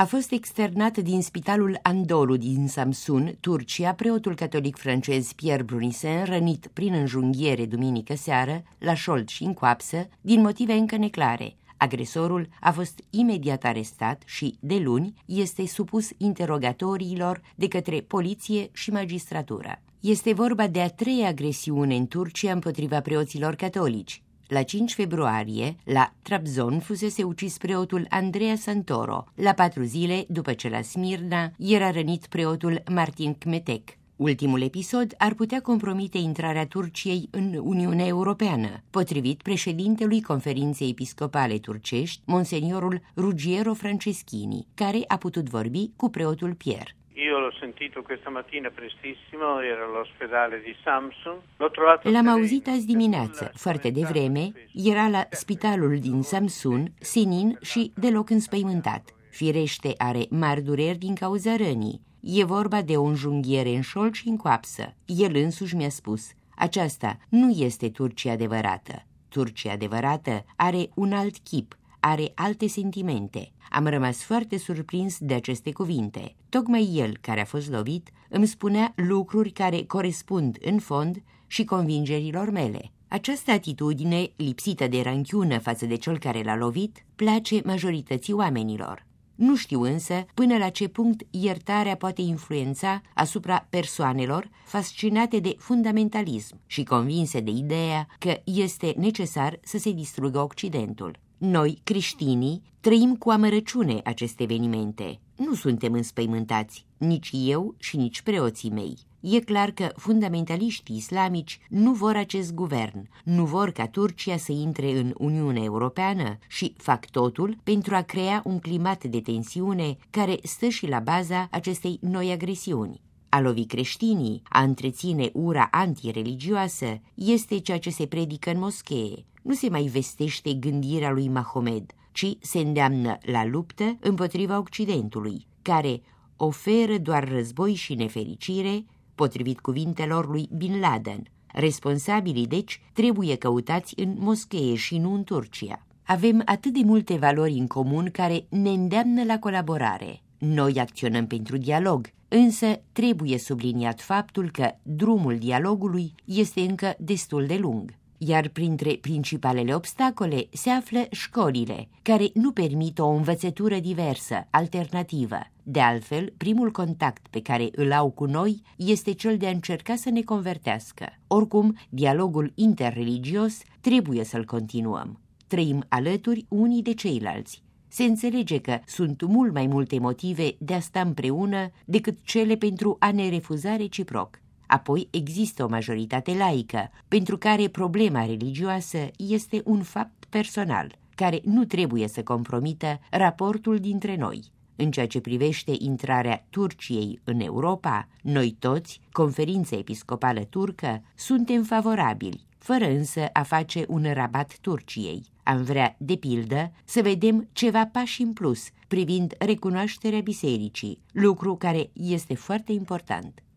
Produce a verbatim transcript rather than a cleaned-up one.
A fost externat din spitalul Anadolu din Samsun, Turcia, preotul catolic francez Pierre Brunissen, rănit prin înjunghiere duminică seară, la șold și în coapsă, din motive încă neclare. Agresorul a fost imediat arestat și, de luni, este supus interogatoriilor de către poliție și magistratură. Este vorba de a treia agresiune în Turcia împotriva preoților catolici. La cinci februarie, la Trabzon, fusese ucis preotul Andreea Santoro, la patru zile după ce la Smirna era rănit preotul Martin Kmetek. Ultimul episod ar putea compromite intrarea Turciei în Uniunea Europeană, potrivit președintelui Conferinței Episcopale Turcești, Monseniorul Ruggiero Franceschini, care a putut vorbi cu preotul Pierre. Io l'ho sentito questa mattina prestissimo, ero all'ospedale di Samsun. L'ho trovato. L-am auzit azi dimineață, foarte devreme, era la spitalul din Samsun, senin și deloc înspăimântat. Firește are mari dureri din cauza rănii. E vorba de o înjunghiere în șold și în coapsă. El însuși mi-a spus, aceasta nu este Turcia adevărată. Turcia adevărată are un alt chip, are alte sentimente. Am rămas foarte surprins de aceste cuvinte. Tocmai el, care a fost lovit, îmi spunea lucruri care corespund în fond și convingerilor mele. Această atitudine, lipsită de ranchiună față de cel care l-a lovit, place majorității oamenilor. Nu știu însă până la ce punct iertarea poate influența asupra persoanelor fascinate de fundamentalism și convinse de ideea că este necesar să se distrugă Occidentul. Noi, creștinii, trăim cu amărăciune aceste evenimente. Nu suntem înspăimântați, nici eu și nici preoții mei. E clar că fundamentaliștii islamici nu vor acest guvern, nu vor ca Turcia să intre în Uniunea Europeană și fac totul pentru a crea un climat de tensiune care stă și la baza acestei noi agresiuni. A lovi creștinii, a întreține ura antireligioasă, este ceea ce se predică în moschee. Nu se mai vestește gândirea lui Mahomed, ci se îndeamnă la luptă împotriva Occidentului, care oferă doar război și nefericire, potrivit cuvintelor lui Bin Laden. Responsabilii, deci, trebuie căutați în moschee și nu în Turcia. Avem atât de multe valori în comun care ne îndeamnă la colaborare. Noi acționăm pentru dialog, însă trebuie subliniat faptul că drumul dialogului este încă destul de lung. Iar printre principalele obstacole se află școlile, care nu permit o învățătură diversă, alternativă. De altfel, primul contact pe care îl au cu noi este cel de a încerca să ne convertească. Oricum, dialogul interreligios trebuie să-l continuăm. Trăim alături unii de ceilalți. Se înțelege că sunt mult mai multe motive de a sta împreună decât cele pentru a ne refuza reciproc. Apoi există o majoritate laică, pentru care problema religioasă este un fapt personal, care nu trebuie să compromită raportul dintre noi. În ceea ce privește intrarea Turciei în Europa, noi toți, Conferința Episcopală Turcă, suntem favorabili, fără însă a face un rabat Turciei. Am vrea, de pildă, să vedem ceva pași în plus privind recunoașterea bisericii, lucru care este foarte important.